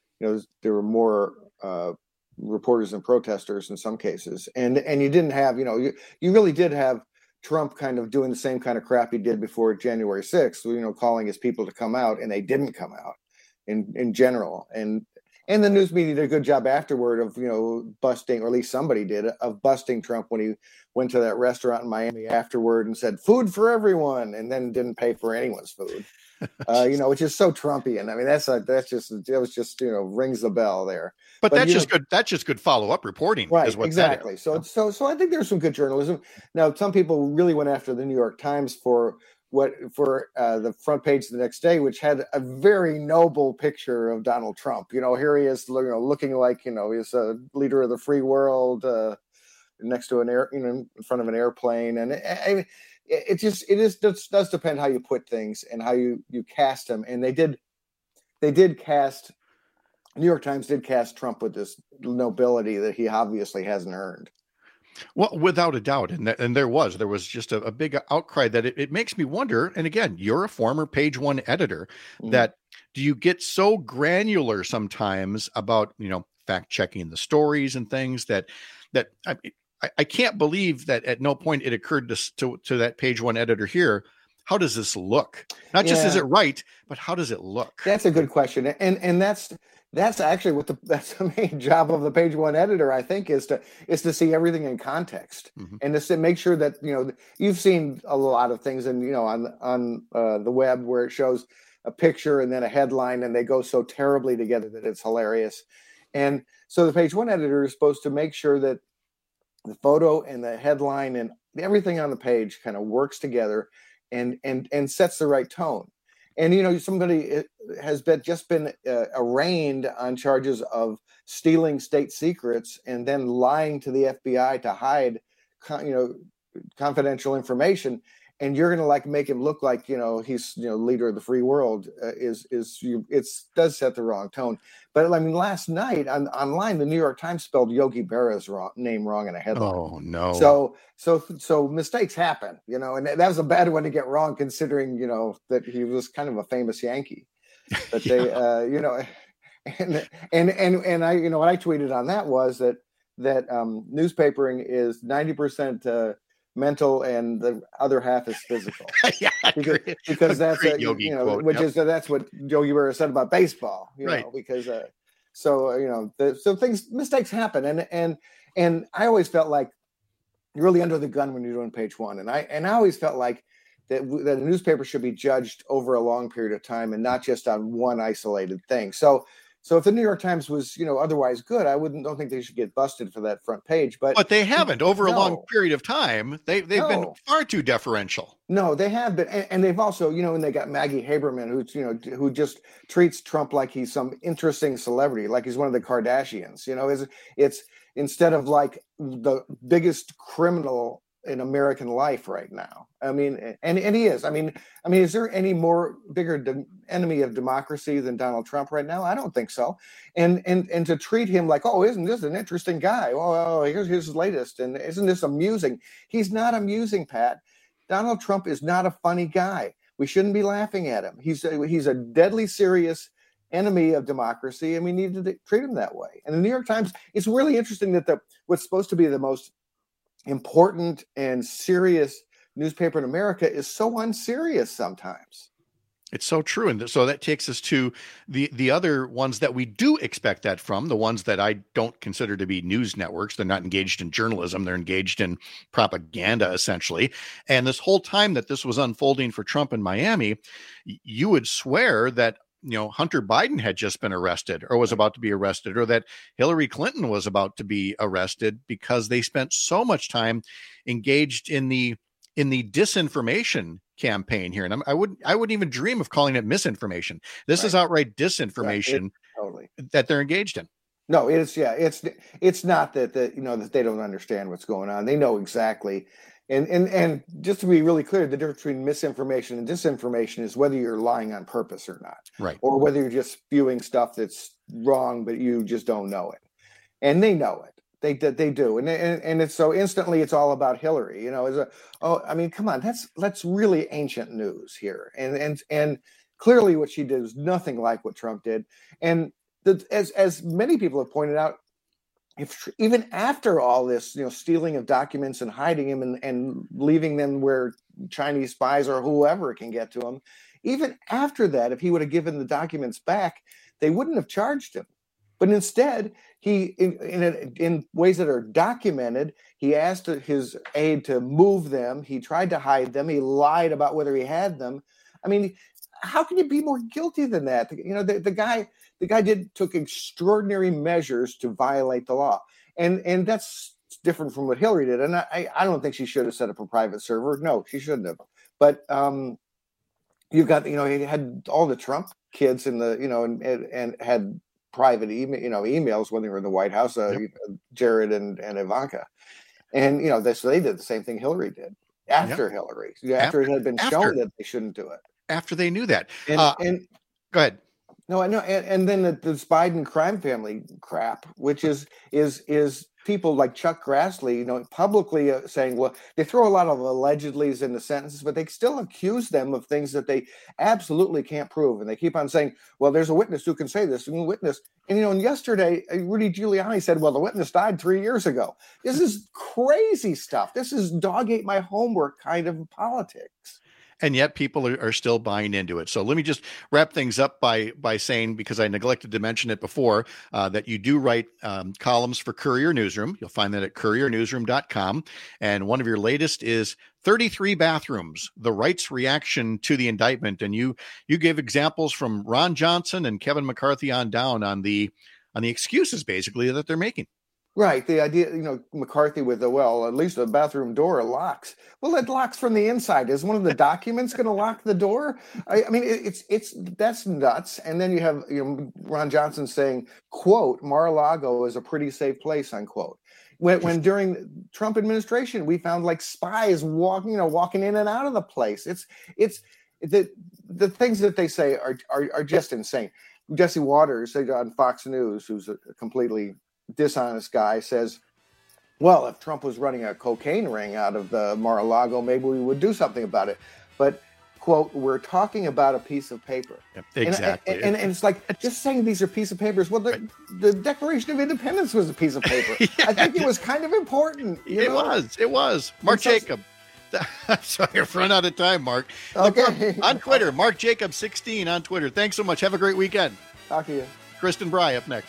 more reporters and protesters in some cases. And you didn't have, you really did have Trump kind of doing the same kind of crap he did before January 6th, calling his people to come out, and they didn't come out in general. And the news media did a good job afterward of, busting, or at least somebody did, of busting Trump when he went to that restaurant in Miami afterward and said, food for everyone, and then didn't pay for anyone's food, which is so Trumpian. I mean, that was just rings the bell there. But that's just good. That's just good follow-up reporting, right? Is what exactly. So I think there's some good journalism. Now, some people really went after the New York Times for the front page the next day, which had a very noble picture of Donald Trump. Here he is, looking like he's a leader of the free world, next to in front of an airplane, and it does depend how you put things and how you cast them. And they did cast. New York Times did cast Trump with this nobility that he obviously hasn't earned. Well, without a doubt. And there was just a big outcry that it makes me wonder. And again, you're a former Page One editor, that do you get so granular sometimes about, fact checking the stories and things that I can't believe that at no point it occurred to that Page One editor here. How does this look? Not just is it right, but how does it look? That's a good question. And that's actually that's the main job of the Page One editor, I think, is to see everything in context, and to make sure that you've seen a lot of things, and on the web where it shows a picture and then a headline, and they go so terribly together that it's hilarious. And so the Page One editor is supposed to make sure that the photo and the headline and everything on the page kind of works together and sets the right tone. And, somebody has just been arraigned on charges of stealing state secrets and then lying to the FBI to hide, confidential information. And you're going to make him look like, he's, leader of the free world it does set the wrong tone. But I mean, last night online, the New York Times spelled Yogi Berra's name wrong in a headline. Oh, no. So mistakes happen, and that was a bad one to get wrong, considering, that he was kind of a famous Yankee. But they, and I, what I tweeted on that was that newspapering is 90% mental and the other half is physical. Yeah, because that's Yogi quote, that's what Yogi Berra said about baseball, right? Because mistakes happen, and I always felt like you're really under the gun when you're doing Page One, and I always felt like that a newspaper should be judged over a long period of time and not just on one isolated thing. So if the New York Times was, otherwise good, I don't think they should get busted for that front page. But they haven't over a long period of time. They've been far too deferential. No, they have been, and they've also, and they got Maggie Haberman, who just treats Trump like he's some interesting celebrity, like he's one of the Kardashians. It's instead of like the biggest criminal in American life right now. I mean, and he is. I mean, is there any bigger enemy of democracy than Donald Trump right now? I don't think so. And to treat him like, oh, isn't this an interesting guy? Oh, here's his latest, and isn't this amusing? He's not amusing, Pat. Donald Trump is not a funny guy. We shouldn't be laughing at him. He's a deadly serious enemy of democracy, and we need to treat him that way. And the New York Times, it's really interesting that what's supposed to be the most important and serious newspaper in America is so unserious sometimes. It's so true. And so that takes us to the other ones that we do expect that from, the ones that I don't consider to be news networks. They're not engaged in journalism. They're engaged in propaganda, essentially. And this whole time that this was unfolding for Trump in Miami, you would swear that Hunter Biden had just been arrested or was about to be arrested, or that Hillary Clinton was about to be arrested, because they spent so much time engaged in the disinformation campaign here. And I wouldn't even dream of calling it misinformation. This is outright disinformation that they're engaged in. No, it's not that that they don't understand what's going on. They know exactly. And just to be really clear, the difference between misinformation and disinformation is whether you're lying on purpose or not, right? Or whether you're just spewing stuff that's wrong, but you just don't know it, and they know it. They do, and it's so instantly it's all about Hillary. Come on, that's really ancient news here, and clearly what she did was nothing like what Trump did, and as many people have pointed out. If even after all this, stealing of documents and hiding them and leaving them where Chinese spies or whoever can get to them, even after that, if he would have given the documents back, they wouldn't have charged him. But instead, he, in ways that are documented, he asked his aide to move them. He tried to hide them. He lied about whether he had them. I mean, how can you be more guilty than that? The guy took extraordinary measures to violate the law, and that's different from what Hillary did. And I don't think she should have set up a private server. No, she shouldn't have. But you've got he had all the Trump kids in the and had private emails when they were in the White House, Jared and Ivanka, and so they did the same thing Hillary did after Hillary, after it had been shown that they shouldn't do it. After they knew that, and go ahead. No, I know, and then this Biden crime family crap, which is people like Chuck Grassley, publicly saying, well, they throw a lot of allegedlys into sentences, but they still accuse them of things that they absolutely can't prove, and they keep on saying, well, there's a witness who can say this, and and yesterday Rudy Giuliani said, well, the witness died 3 years ago. This is crazy stuff. This is dog ate my homework kind of politics. And yet people are still buying into it. So let me just wrap things up by saying, because I neglected to mention it before, that you do write columns for Courier Newsroom. You'll find that at couriernewsroom.com. And one of your latest is 33 bathrooms, the right's reaction to the indictment. And you gave examples from Ron Johnson and Kevin McCarthy on down on the excuses basically that they're making. Right. The idea, McCarthy with at least the bathroom door locks. Well, it locks from the inside. Is one of the documents going to lock the door? I mean, that's nuts. And then you have, Ron Johnson saying, quote, Mar-a-Lago is a pretty safe place, unquote. When during the Trump administration, we found like spies walking in and out of the place. It's the things that they say are just insane. Jesse Waters on Fox News, who's a completely dishonest guy, says, well, if Trump was running a cocaine ring out of the Mar-a-Lago, maybe we would do something about it. But, quote, we're talking about a piece of paper. Exactly. And it's like just saying these are pieces of papers. Well, the Declaration of Independence was a piece of paper. I think it was kind of important. It was. Mark Jacob. I'm sorry, I've run out of time, Mark. Okay. On Twitter, Mark Jacob 16 on Twitter. Thanks so much. Have a great weekend. Talk to you. Kristen Bry up next.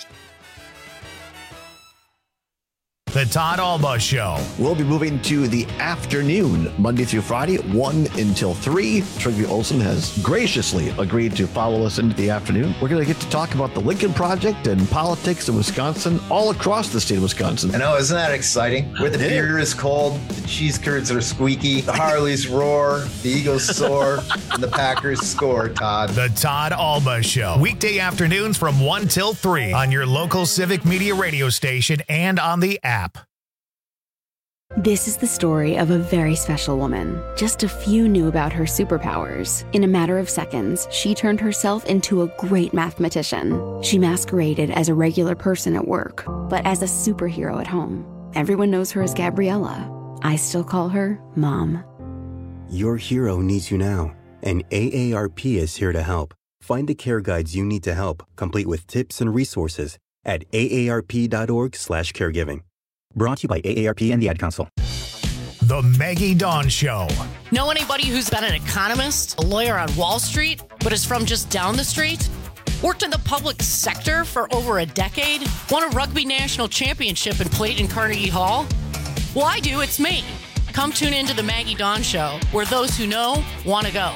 The Todd Alba Show. We'll be moving to the afternoon, Monday through Friday, 1 until 3. Trygve Olsen has graciously agreed to follow us into the afternoon. We're going to get to talk about the Lincoln Project and politics in Wisconsin, all across the state of Wisconsin. I know, isn't that exciting? Where the beer is cold, the cheese curds are squeaky, the Harleys roar, the Eagles soar, and the Packers score, Todd. The Todd Alba Show. Weekday afternoons from 1 till 3 on your local Civic Media radio station and on the app. This is the story of a very special woman. Just a few knew about her superpowers. In a matter of seconds, she turned herself into a great mathematician. She masqueraded as a regular person at work, but as a superhero at home. Everyone knows her as Gabriella. I still call her Mom. Your hero needs you now, and AARP is here to help. Find the care guides you need to help, complete with tips and resources at aarp.org/caregiving. Brought to you by AARP and the Ad Council. The Maggie Dawn Show. Know anybody who's been an economist, a lawyer on Wall Street, but is from just down the street? Worked in the public sector for over a decade? Won a rugby national championship and played in Carnegie Hall? Well, I do. It's me. Come tune into the Maggie Dawn Show, where those who know want to go.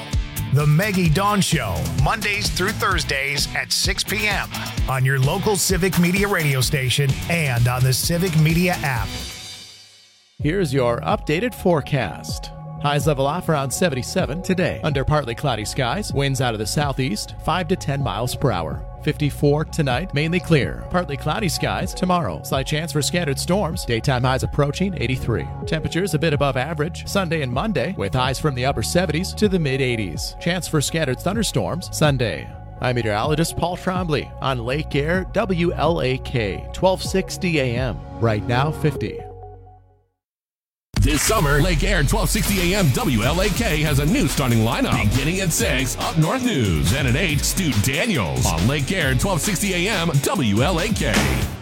The Maggie Dawn Show, Mondays through Thursdays at 6 p.m. on your local Civic Media radio station and on the Civic Media app. Here's your updated forecast. Highs level off around 77 today. Under partly cloudy skies, winds out of the southeast, 5 to 10 miles per hour. 54 tonight, mainly clear. Partly cloudy skies tomorrow. Slight chance for scattered storms. Daytime highs approaching 83. Temperatures a bit above average Sunday and Monday, with highs from the upper 70s to the mid 80s. Chance for scattered thunderstorms Sunday. I'm meteorologist Paul Trombley on Lake Air WLAK 1260 AM. Right now 50. This summer, Lake Air 1260 AM WLAK has a new starting lineup. Beginning at 6, Up North News, and at 8, Stu Daniels on Lake Air 1260 AM WLAK.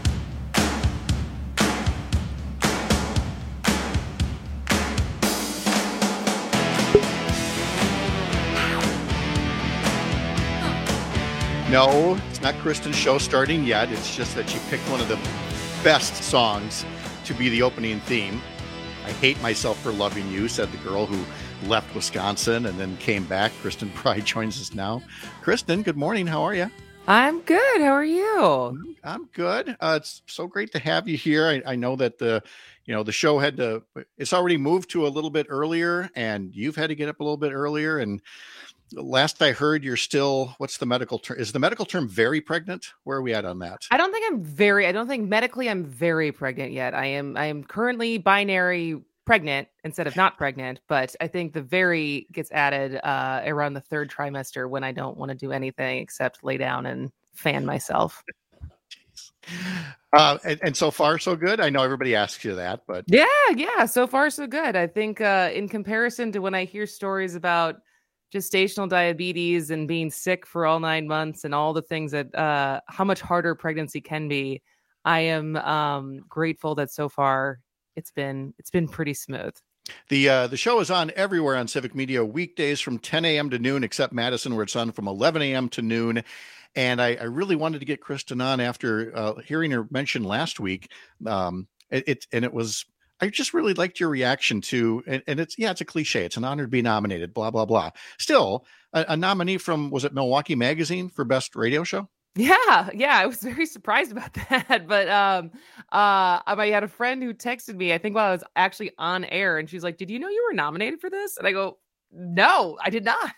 No, it's not Kristen's show starting yet. It's just that she picked one of the best songs to be the opening theme. I hate myself for loving you, said the girl who left Wisconsin and then came back. Kristen Pride joins us now. Kristen, good morning. How are you? I'm good. How are you? I'm good. It's so great to have you here. I know that the show it's already moved to a little bit earlier, and you've had to get up a little bit earlier. And last I heard, you're still, what's the medical term? Is the medical term very pregnant? Where are we at on that? I don't think medically I'm very pregnant yet. I am currently binary pregnant instead of not pregnant, but I think the very gets added around the third trimester when I don't want to do anything except lay down and fan myself. And so far, so good. I know everybody asks you that, but yeah, so far so good. I think in comparison to when I hear stories about gestational diabetes and being sick for all 9 months and all the things that how much harder pregnancy can be, I am grateful that so far it's been pretty smooth. The show is on everywhere on Civic Media weekdays from 10 a.m. to noon, except Madison, where it's on from 11 a.m. to noon. And I really wanted to get Kristen on after hearing her mention last week. I just really liked your reaction to, and it's a cliche. It's an honor to be nominated, blah, blah, blah. Still, a nominee from, was it Milwaukee Magazine for Best Radio Show? Yeah. I was very surprised about that. But I had a friend who texted me, I think while I was actually on air, and she's like, "Did you know you were nominated for this?" And I go, "No, I did not."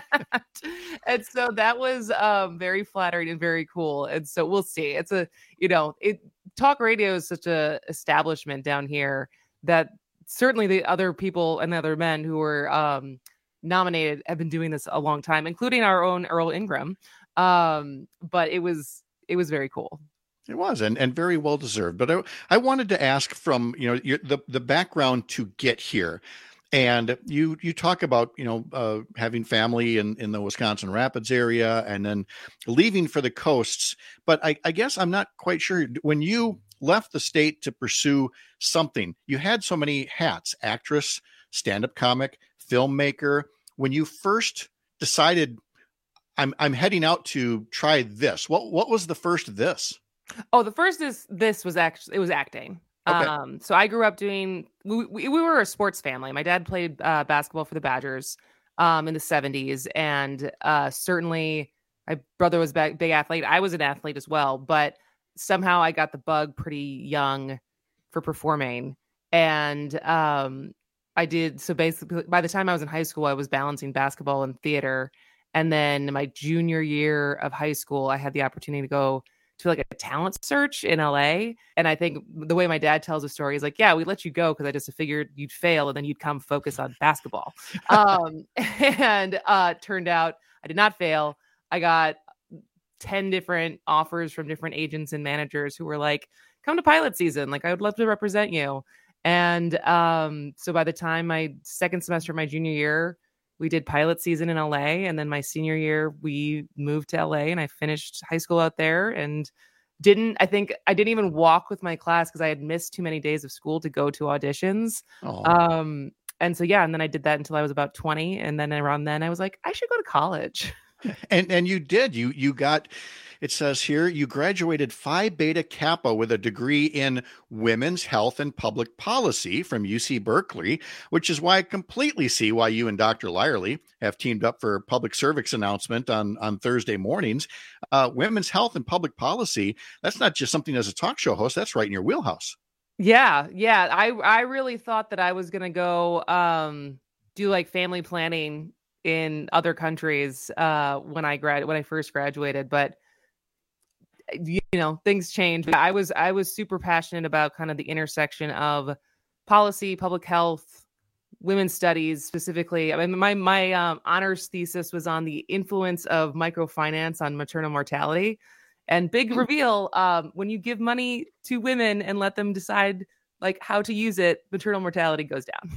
And so that was very flattering and very cool. And so we'll see. It's talk radio is such a establishment down here that certainly the other people and the other men who were nominated have been doing this a long time, including our own Earl Ingram. But it was very cool. It was, and very well deserved. But I wanted to ask from, the background to get here. And you talk about, having family in the Wisconsin Rapids area and then leaving for the coasts. But I guess I'm not quite sure. When you left the state to pursue something, you had so many hats: actress, stand-up comic, filmmaker. When you first decided, I'm heading out to try this, what was the first this? Oh, the first this was actually, it was acting. Okay. So I grew up we were a sports family. My dad played basketball for the Badgers in the 70s. And certainly my brother was a big athlete. I was an athlete as well, but somehow I got the bug pretty young for performing. And I did. So basically by the time I was in high school, I was balancing basketball and theater. And then my junior year of high school, I had the opportunity to go to like a talent search in LA. And I think the way my dad tells the story is like, yeah, we let you go because I just figured you'd fail and then you'd come focus on basketball. And turned out I did not fail. I got 10 different offers from different agents and managers who were like, come to pilot season. Like, I would love to represent you. And so by the time my second semester of my junior year, we did pilot season in LA. And then my senior year, we moved to LA and I finished high school out there and I didn't even walk with my class because I had missed too many days of school to go to auditions. And so, yeah. And then I did that until I was about 20. And then around then I was like, I should go to college. And you did. You got, it says here, you graduated Phi Beta Kappa with a degree in women's health and public policy from UC Berkeley, which is why I completely see why you and Dr. Lyerly have teamed up for a public service announcement on Thursday mornings. Women's health and public policy, that's not just something as a talk show host, that's right in your wheelhouse. Yeah. I really thought that I was going to go do like family planning in other countries when I first graduated, but things change. I was super passionate about kind of the intersection of policy, public health, women's studies specifically. I mean, my honors thesis was on the influence of microfinance on maternal mortality. And big reveal, when you give money to women and let them decide like how to use it, maternal mortality goes down.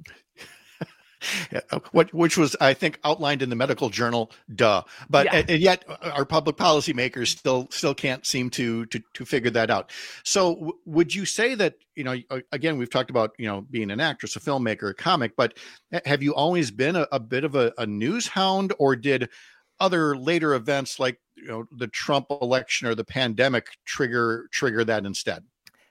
Yeah, which was, I think, outlined in the medical journal, but and yet our public policy makers still can't seem to figure that out. So would you say that, again, we've talked about, being an actress, a filmmaker, a comic, but have you always been a bit of a news hound, or did other later events like, the Trump election or the pandemic trigger that instead?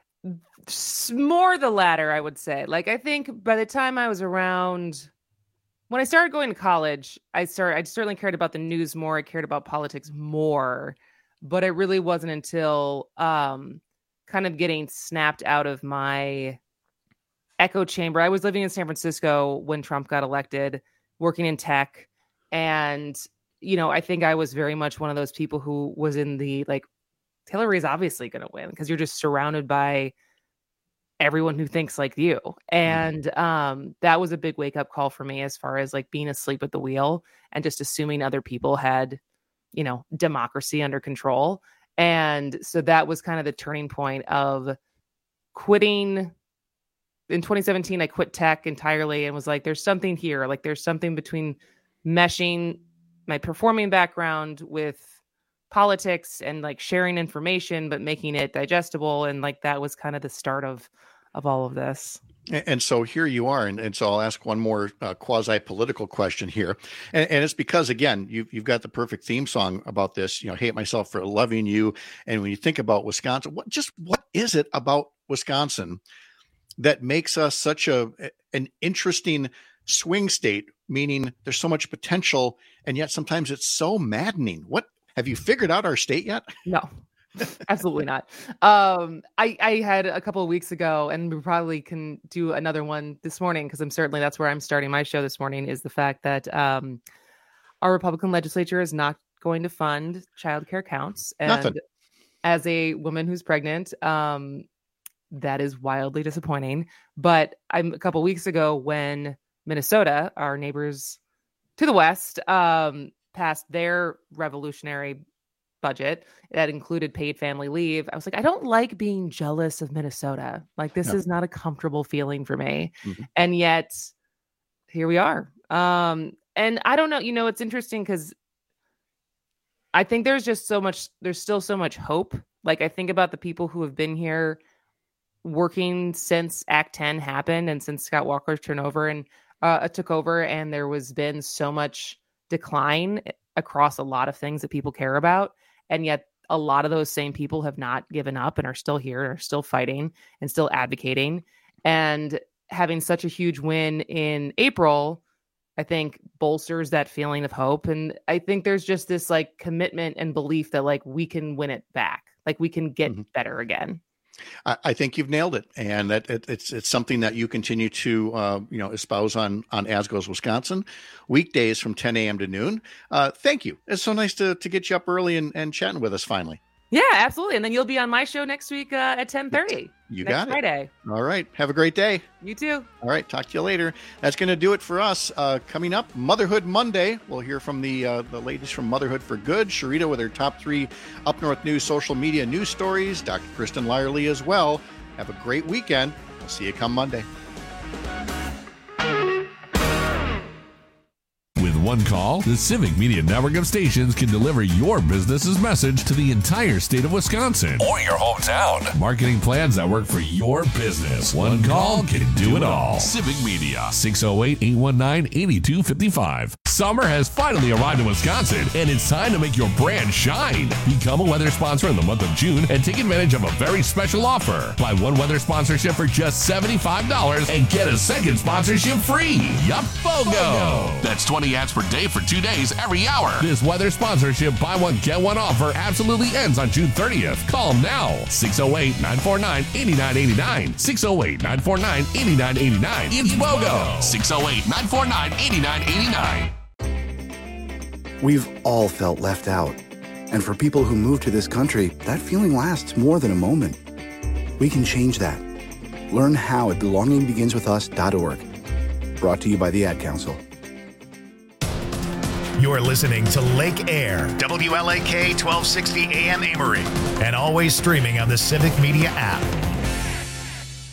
More the latter, I would say. Like, I think by the time I was around, when I started going to college, I certainly cared about the news more. I cared about politics more, but it really wasn't until kind of getting snapped out of my echo chamber. I was living in San Francisco when Trump got elected, working in tech. And, I think I was very much one of those people who was in the, like, Hillary's obviously going to win because you're just surrounded by everyone who thinks like you. And that was a big wake up call for me as far as like being asleep at the wheel and just assuming other people had, democracy under control. And so that was kind of the turning point of quitting. In 2017, I quit tech entirely and was like, there's something here. Like there's something between meshing my performing background with politics and like sharing information, but making it digestible. And like, that was kind of the start of all of this. And so here you are. And so I'll ask one more quasi-political question here. And it's because, again, you've got the perfect theme song about this, Hate Myself for Loving You. And when you think about Wisconsin, what is it about Wisconsin that makes us such an interesting swing state, meaning there's so much potential, and yet sometimes it's so maddening? What have you figured out our state yet? No, absolutely not. I had a couple of weeks ago, and we probably can do another one this morning, because that's where I'm starting my show this morning, is the fact that our Republican legislature is not going to fund childcare counts. And Nothing. As a woman who's pregnant, that is wildly disappointing. But a couple of weeks ago, when Minnesota, our neighbors to the west, passed their revolutionary budget that included paid family leave, I was like, I don't like being jealous of Minnesota. Like, this is not a comfortable feeling for me. Mm-hmm. And yet here we are. And I don't know, it's interesting because I think there's still so much hope. Like, I think about the people who have been here working since Act 10 happened and since Scott Walker took over, and there was been so much decline across a lot of things that people care about. And yet a lot of those same people have not given up and are still here, are still fighting and still advocating. And having such a huge win in April, I think, bolsters that feeling of hope. And I think there's just this like commitment and belief that like we can win it back. Like we can get better again. I think you've nailed it, and that it's something that you continue to espouse on As Goes Wisconsin, weekdays from 10 a.m. to noon. Thank you. It's so nice to get you up early and chatting with us finally. Yeah, absolutely. And then you'll be on my show next week at 10:30. You got it. Friday. All right. Have a great day. You too. All right. Talk to you later. That's going to do it for us. Coming up, Motherhood Monday. We'll hear from the ladies from Motherhood for Good. Sharita with her top 3 Up North News social media news stories. Dr. Kristen Lyerly as well. Have a great weekend. We'll see you come Monday. With one call, the Civic Media Network of stations can deliver your business's message to the entire state of Wisconsin or your hometown. Marketing plans that work for your business. One call can do it all. Civic Media, 608-819-8255. Summer has finally arrived in Wisconsin, and it's time to make your brand shine. Become a weather sponsor in the month of June and take advantage of a very special offer. Buy one weather sponsorship for just $75 and get a second sponsorship free. Yup, BOGO! That's 20 ads per day for 2 days every hour. This weather sponsorship buy one, get one offer absolutely ends on June 30th. Call them now. 608-949-8989. 608-949-8989. It's BOGO. 608-949-8989. We've all felt left out. And for people who move to this country, that feeling lasts more than a moment. We can change that. Learn how at belongingbeginswithus.org. Brought to you by the Ad Council. You're listening to Lake Air, WLAK 1260 AM Amory, and always streaming on the Civic Media app.